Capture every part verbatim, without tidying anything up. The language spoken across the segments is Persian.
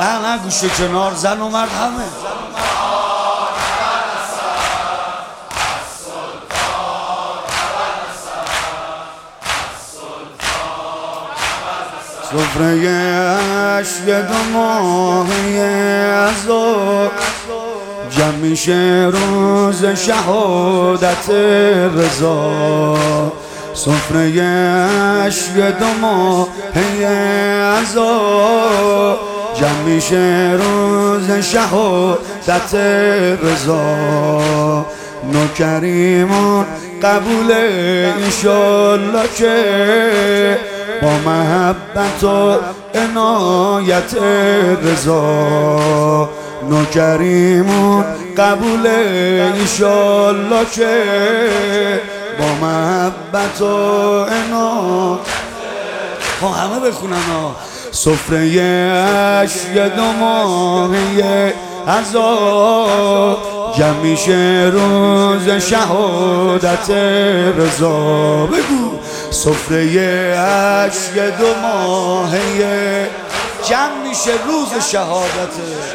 نه گوشه کنار زن و مرد همه. سفره اشک دو ماهی عزا جمع میشه روز شهادت رضا. سفره اشک دو ماهی عزا جمع میشه روز شهادت رضا. نوکریمون قبول انشالله که با محبت و عنایت رضا. نوکریمون قبول انشالله که با محبت و عنایت. ها همه بخونن ها. سفره اشک دو ماهی عزا جمع میشه روز شهادت رضا. بگو سفره اشک دو ماهی جمع میشه روز شهادت.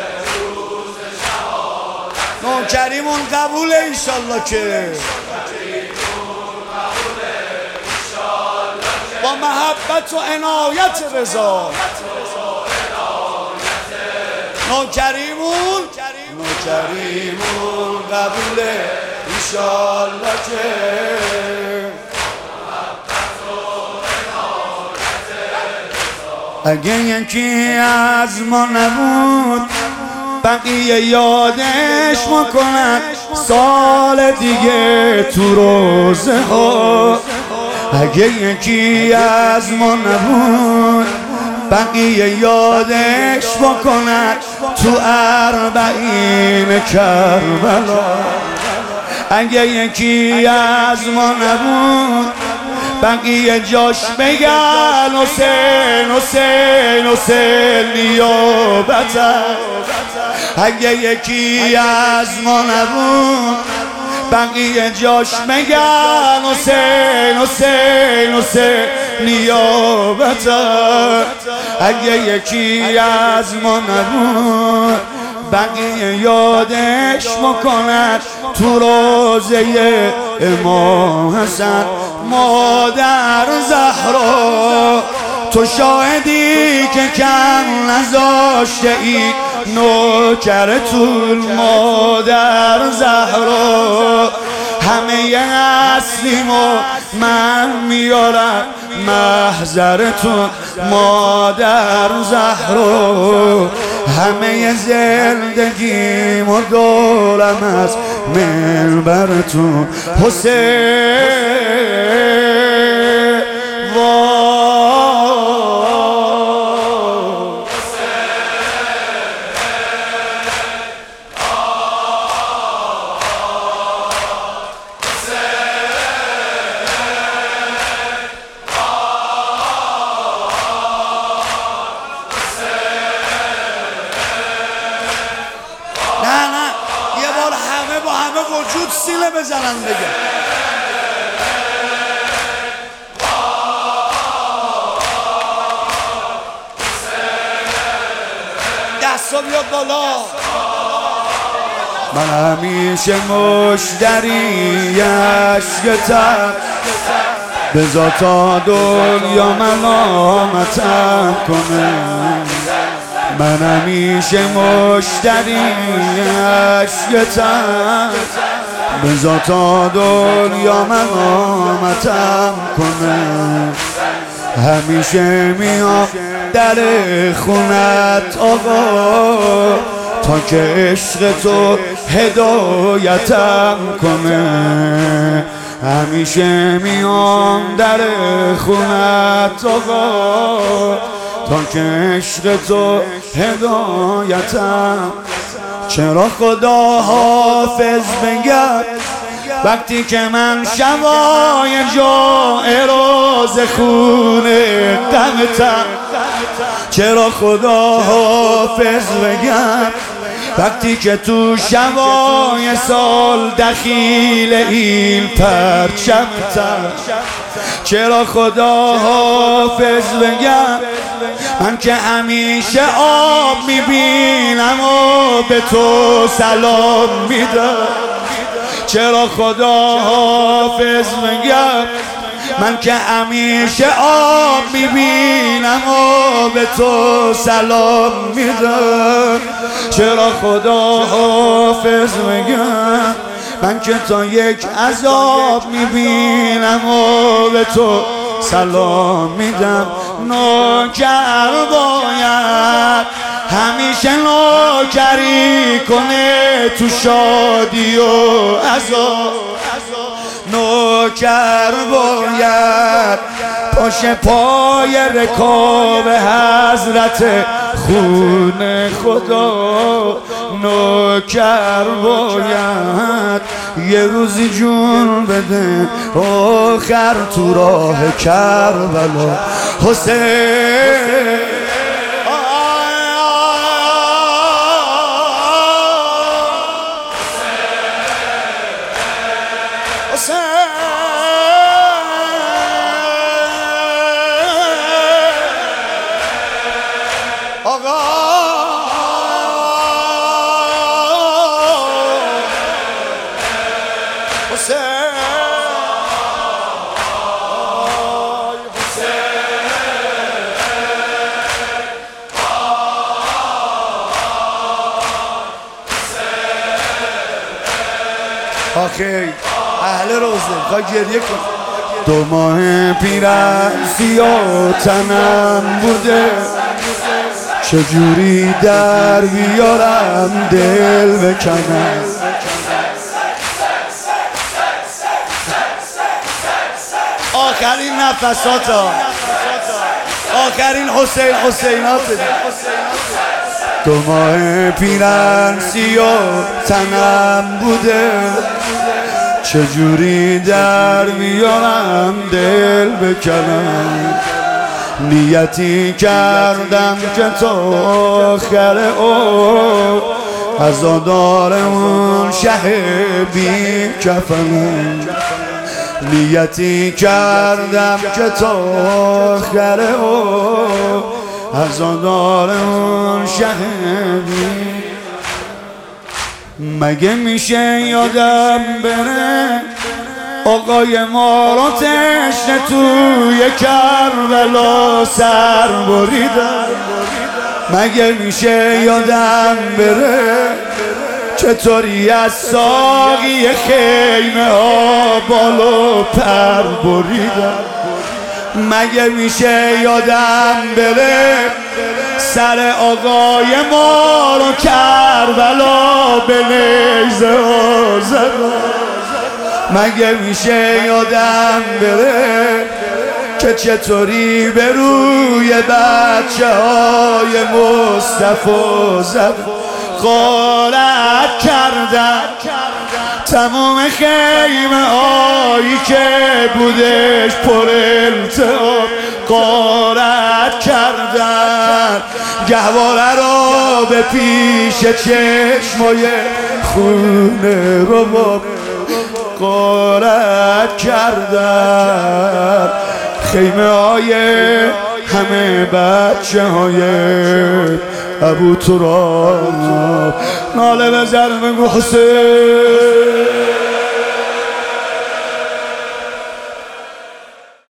نوکریمون قبول انشالله که با محبت و عنایت رضا. نوکریمون نوکریمون قبول انشالله که اگه یکی از ما نبود بقیه یادش میکنن سال دیگه تو روزه ها. اگه یکی از ما نبود بقیه یادش بکنن تو اربعین کربلا. اگه یکی از ما نبود بقیه جاش بگن حسین حسین حسین نیابت. اگه یکی از ما نبود بقیه جاش بگن حسین حسین حسین نیابت. اگه یکی از ما نبود بقیه یادش میکنن تو روزه امام حسن. مادر زهرا تو شاهدی که کم نذاشته ای نوکرتون. مادر زهرا همه اصلیم و من میارم محضرتون. مادر زهرا همه زندگیم و دورم از منبرتون. حسین وجود سیله بزنن بگه دستا بیاد بالا. من همیشه مشتری عشقتم بذار تا دنیا ملامتم کنه. من همیشه مشتری عشقتم بذار تا دنیا ملامتم کنه. همیشه میام در خونت آقا تا که عشق تو هدایتم کنه. همیشه میام در خونت آقا تا که عشق تو هدایتم. چرا خدا حافظ بگرد وقتی که من شبای جائر روز خونه غمتم. چرا خدا حافظ بگرد وقتی که تو شبای سال دخیل این پرچمتم، چرا خدا حافظ بگم من که همیشه آب میبینم و به تو سلام میدم. چرا خدا حافظ بگم من که همیشه آب میبینم و به تو سلام میدم. چرا خدا حافظ بگم من که تا یک عذاب میبینم و به تو سلام میدم. نوکر باید همیشه نوکری کنه تو شادی و عذاب. نوکر باید پاش پای رکاب حضرت خون خدا. نوکر باید یه روزی جون بده آخر تو راه کربلا. حسین آخی اهل روزه خواه گریه کن. دو ماه پیرن سیاه تنم بوده، چجوری در بیارم دل بکنم. آخرین نفسات ها، آخرین حسین حسینات. دو ماه پیرن سیاه تنم بوده، چجوری در بیارم دل بکنم. نیتی کردم که تا آخر عمر عزادار اون شه بی کفنم. نیتی کردم که تا آخر عمر عزادار اون شه بی. مگه میشه یادم بره آقای ما رو تشنه توی کربلا سر بریدن. مگه میشه یادم بره چطوری از ساقی خیمه ها بالو پر بریدن. مگه میشه یادم بره سر آقای ما رو کربلا به نیزه ها زدن. مگه میشه یادم بره که چطوری به روی بچه های مصطفی زد. غارت کردن تمام خیمه هایی که بودش پر التهاب. غارت کردن گهواره را به پیش چشمای خونه رباب. غارت کردن خیمه های همه بچه های ابو تراب. ناله بزن بگو حسین.